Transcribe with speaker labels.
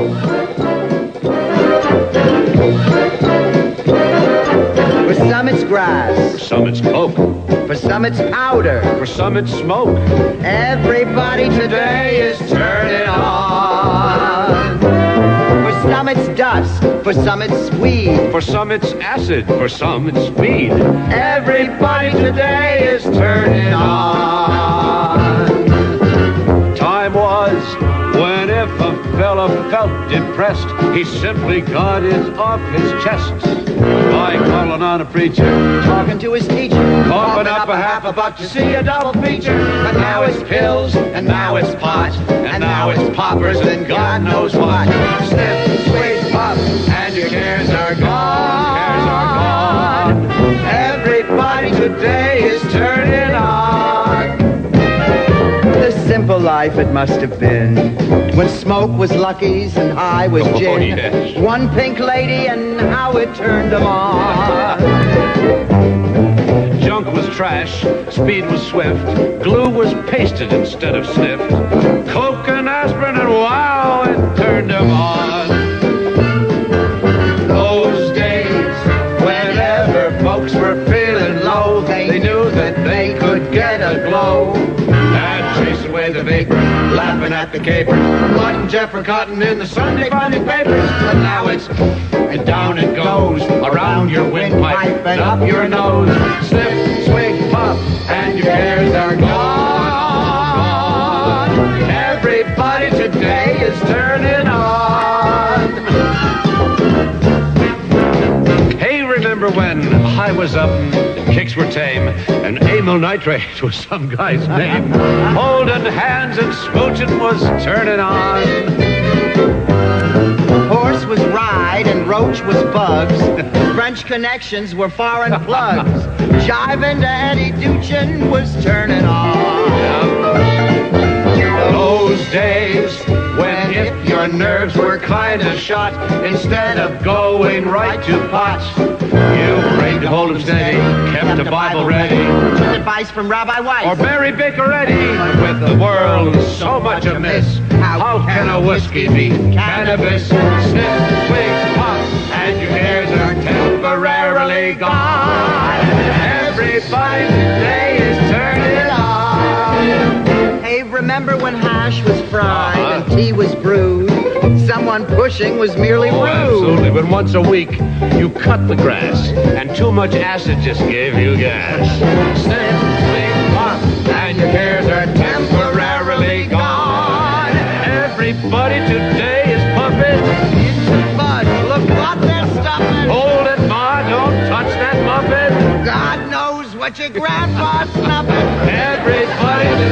Speaker 1: For some it's grass.
Speaker 2: For some it's coke.
Speaker 1: For some it's powder.
Speaker 2: For some it's smoke.
Speaker 1: Everybody today is turning on. For some it's dust. For some it's weed.
Speaker 2: For some it's acid. For some it's speed.
Speaker 1: Everybody today is turning on.
Speaker 2: Time was when if a fella felt depressed, he simply got it off his chest by calling on a preacher,
Speaker 1: Talking to his teacher,
Speaker 2: coughing up a half a buck to see a double feature.
Speaker 1: But now it's pills, and now it's pot, and now it's poppers, and God knows what.
Speaker 2: Sniff, sweet puff, and your cares are gone. Cares are gone.
Speaker 1: Everybody today is turning on. The simple life it must have been, when smoke was Lucky's and high was
Speaker 2: Oh,
Speaker 1: gin.
Speaker 2: yes.
Speaker 1: One pink lady and how it turned them on.
Speaker 2: Junk was trash, speed was swift, glue was pasted instead of sniffed. Coke and aspirin and wow, it turned them on.
Speaker 1: Those days, whenever folks were feeling low, they knew that they could get a glow.
Speaker 2: And chase away the vapor, laughing at the caper, plotting Jeffrey Cotton in the Sunday funny papers.
Speaker 1: But now it's
Speaker 2: And down it goes, around your windpipe and up your nose. Sniff, swig, puff, and your cares are gone.
Speaker 1: everybody today is turning on.
Speaker 2: Hey, remember when I was up and kicks were tame and amyl nitrate was some guy's name? Holding hands and smooching was turning on.
Speaker 1: Horse was ride and roach was bugs. French connections were foreign plugs. Jiving to Eddie Duchin was turning on.
Speaker 2: Those days when if your nerves were kind of shot, instead of going right to pot, you prayed to hold 'em steady, kept the Bible ready,
Speaker 1: Took advice from Rabbi Weiss.
Speaker 2: or Barry Bicaretti. With the world so much amiss, how can a whiskey beat cannabis? Sniff, swig, puff, and your cares are temporarily gone. Everybody today is turning on.
Speaker 1: Hey, remember when hash was fried and tea was brewed? Someone pushing was merely
Speaker 2: Oh,
Speaker 1: rude.
Speaker 2: absolutely. But once a week, you cut the grass, and too much acid just gave you gas. Sniff, swig, puff, and your cares are temporarily gone. Everybody today is puffing.
Speaker 1: Bud, look what they're stuffing.
Speaker 2: Hold it, Ma, don't touch that muffin.
Speaker 1: God knows what your grandpa's snuffing.
Speaker 2: Everybody